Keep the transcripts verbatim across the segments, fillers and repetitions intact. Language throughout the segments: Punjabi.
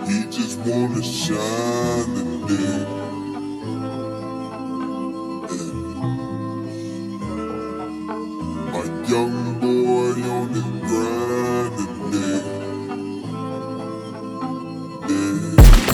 He just wanna shine today. Yeah. My young boy on his grind today. Yeah.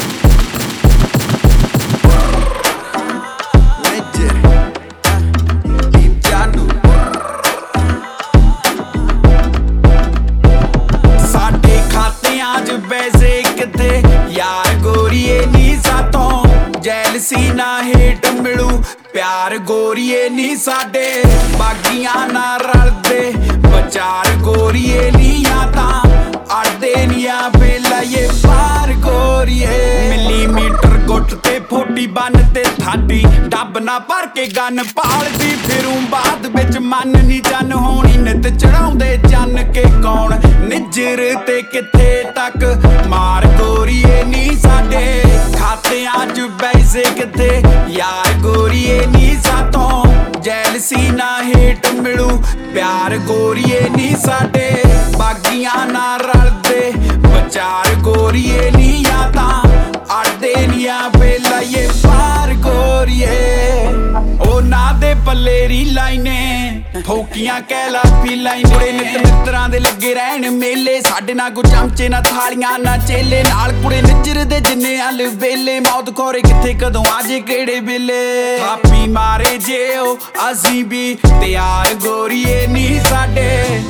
ਸਾਡੇ ਖਾਤਿਆਂ 'ਚ ਪੈਸੇ ਕਿੱਥੇ ਯਾਰ ਗੋਰੀਏ ਨੀ ਸਾਤੋਂ ਜੈਲਸੀ ਨਾ ਹੇਟ ਮਿਲੂ ਪਿਆਰ ਗੋਰੀਏ ਨੀ ਸਾਡੇ ਬਾਗੀਆਂ ਨਾਲ ਰਲਦੇ ਵਿਚਾਰ ਗੋਰੀਏ ਨੀਆਂ ਤਾਂ ਅੜਦੇ ਨੀਆਂ ਬੇਲਾਏ ਪਾਰ ਗੋਰੀਏ ਮਿਲੀਮੀਟਰ ਗੁੱਟ ਤੇ ਫੋਟੀ ਬੰਨ ਤੇ ਥਾਡੀ ਡੱਬ ਨਾ ਭਰ ਕੇ ਗੰਨ ਪਾਲਦੀ ਫਿਰੂ ਬਾਅਦ ਵਿੱਚ ਮਨ ਨੀ ਜਨ ਹੋਣੀ ਨਿਤ ਚੜਾਉਂਦੇ ਚੰਨ ਕੇ ਕੌਣ ਨਿਜਰ ਤੇ ਕਿੱਥੇ ਤੱਕ ਮਾਰ ਗੋਰੀਏ ਨੀ ਸਾਡੇ ਖਾਤਿਆਂ 'ਚ ਪੈਸੇ ਕਿੱਥੇ ਯਾਰ ਗੋਰੀਏ ਨੀ ਸਾਤੋਂ ਜੈਲਸੀ ਨਾ ਹੇਟ ਮਿਲੂ ਪਿਆਰ ਗੋਰੀਏ ਨੀ ਸਾਡੇ ਬਾਗੀਆਂ ਨਾਲ ਰਲਦੇ ਵਿਚਾਰ ਗੋਰੀਏ ਨੀਆਂ ਤਾਂ ਅੜਦੇ ਨੀਆਂ ਬੇਲਾਏ ਪਾਰ ਗੋਰੀਏ ਉਹ ਨਾ ਦੇ ਪੱਲੇ ਰੀ ਲਾਈਨੇ ਫੋਕੀਆਂ ਕਹਿਲਾ ਪੀ ਲਾਈਨ ਕੁੜੇ ਨਿੱਤ ਮਿੱਤਰਾਂ ਦੇ ਲੱਗੇ ਰਹਿਣ ਮੇਲੇ ਸਾਡੇ ਨਾਲ ਕੋ ਚਮਚੇ ਨਾ ਥਾਲੀਆਂ ਨਾ ਚੇਲੇ ਨਾਲ ਕੁੜੇ ਨਿਜਰ ਦੇ ਜਿੰਨੇ ਹਲ ਵੇਲੇ ਮੌਤ ਖੋਰੇ ਕਿੱਥੇ ਕਦੋਂ ਆਜੇ ਕਿਹੜੇ ਵੇਲੇ ਥਾਪੀ ਮਾਰੇ ਜੇ ਉਹ ਅਸੀਂ ਵੀ ਤਿਆਰ ਗੋਰੀਏ ਨੀ ਸਾਡੇ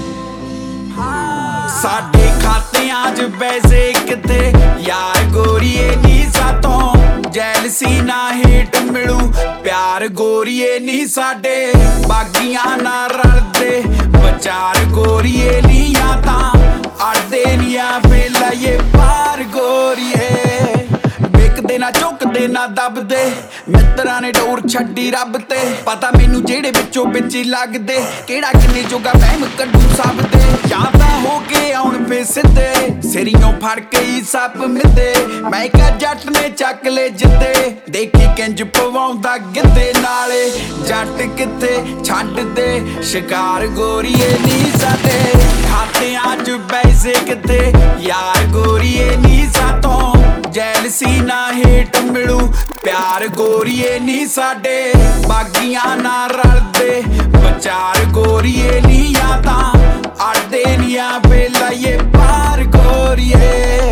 ਸਾਡੇ ਖਾਤਿਆਂ 'ਚ ਪੈਸੇ ਕਿੱਥੇ ਯਾਰ ਗੋਰੀਏ ਨੀ ਸਾਤੋਂ ਜੈਲਸੀ ਨਾ ਹੇਟ ਮਿਲੂ ਪਿਆਰ ਗੋਰੀਏ ਨੀ ਸਾਡੇ ਬਾਗੀਆਂ ਨਾਲ ਰਲਦੇ ਵਿਚਾਰ ਗੋਰੀਏ ਨੀਆਂ ਤਾਂ ਅੜਦੇ ਨੀਆਂ ਬੇਲਾਏ ਪਾਰ ਗੋਰੀਏ ਵਿਕਦੇ ਨਾ ਝੁਕਦੇ ਨਾ ਦੱਬਦੇ ਮਿੱਤਰਾਂ ਨੇ ਡੋਰ ਛੱਡੀ ਰੱਬ ਤੇ ਪਤਾ ਮੈਨੂੰ ਜਿਹੜੇ ਵਿੱਚੋਂ ਵਿੱਚ ਲੱਗਦੇ ਕਿਹੜਾ ਕਿੰਨੇ ਜੋਗਾ ਵਹਿਮ ਕੱਢੂ ਸਭ ਦੇ ਜਾਂ ਤਾਂ ਹੋ ਕੇ ਆਉਣ ਫੇ ਸਿੱਧੇ ਸਿਰੀਓਂ ਫੜ ਕੇ ਹੀ ਸੱਪ ਮਿੱਦੇ ਮੈਂ ਕਿਹਾ ਜੱਟ ਨੇ ਚੱਕ ਲੈ ਜਿੱਦੇ ਦੇਖੀ ਕਿੰਜ ਪਵਾਉਂਦਾ ਗਿੱਧੇ ਨਾਲੇ ਜੱਟ ਕਿੱਥੇ ਛੱਡਦੇ ਸ਼ਿਕਾਰ ਗੋਰੀਏ ਨੀ ਸਾਡੇ ਖਾਤਿਆਂ 'ਚ ਪੈਸੇ ਕਿੱਥੇ ਯਾਰ ਗੋਰੀਏ ਨੀ ਸਾਤੋਂ ਜੈਲਸੀ ਨਾ ਹੇਟ ਮਿਲੂ ਪਿਆਰ ਗੋਰੀਏ ਨੀ ਸਾਡੇ ਬਾਗੀਆਂ ਨਾਲ ਰਲਦੇ ਵਿਚਾਰ ਗੋਰੀਏ ਨੀਆਂ ਤਾਂ ਅੜਦੇ ਨੀਆਂ ਬੇਲਾਏ ਪਾਰ ਗੋਰੀਏ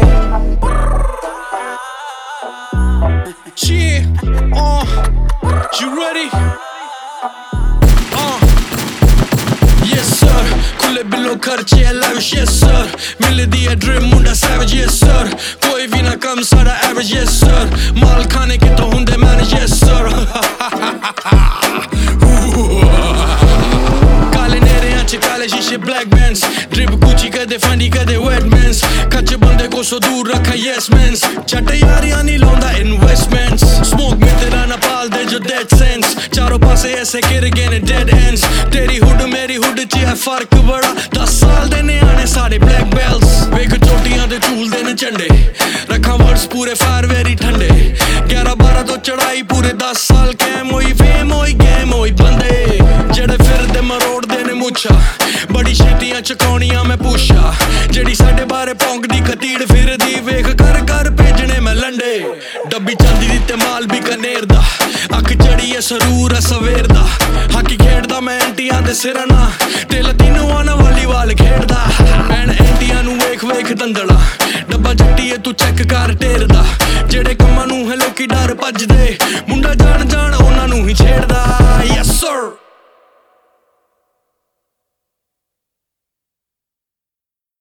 Yeah, uh, you ready? Uh, yes sir, खुले बिलो खर्चे lavish, yes sir. मिलदी है ड्रीम मुंडा savage, yes sir. कोई भी ना कम सारा average, yes sir. माल खाने के तो हुंदे manage, yes sir. काले नेरे आंचे काले शीशे black bands. Drip Gucci कदे फंडी कदे wetmans. कच्चे बंदे को सो दूर रखा yes mans. चटे यारियां नहीं लौंदा investments. Smoke में तेरा ना पाल दे जो dead sense. चारों पासे ऐसे गिर गए ने dead ends. तेरी हुड मेरी हुड च है फर्क बड़ा. दस साल दे ने आने सारे black belts. वेख चोटियां दे झूल दे ने झंडे. रखा वर्ड्स पूरे फायर वेरी ठंडे. ग्यारह बारह तो चढ़ाई पूरे दस साल कैम होई फेम होई गेम होई बंदे. जेड़े फिर दे मरोड़ दे ने मुछा. बड़ी छीटियां चकाउणियां मैं पूछा. जेड़ी साडे बारे भौंकदी खतीड़ फिरदी वेख कर कर भेजने मैं लंडे. डब्बी चांदी दी ते माल भी कनेर दा. अख चढ़ी है सरूर है सवेर दा. हाकी खेड़दा मैं एंटियां दे सिरां ना. ते लतीनुआं ना वालीबाल खेड़दा. भैन एंटियां नू वेख वेख दंदड़ा. डब्बा जट्टी है तू चेक कर ढेर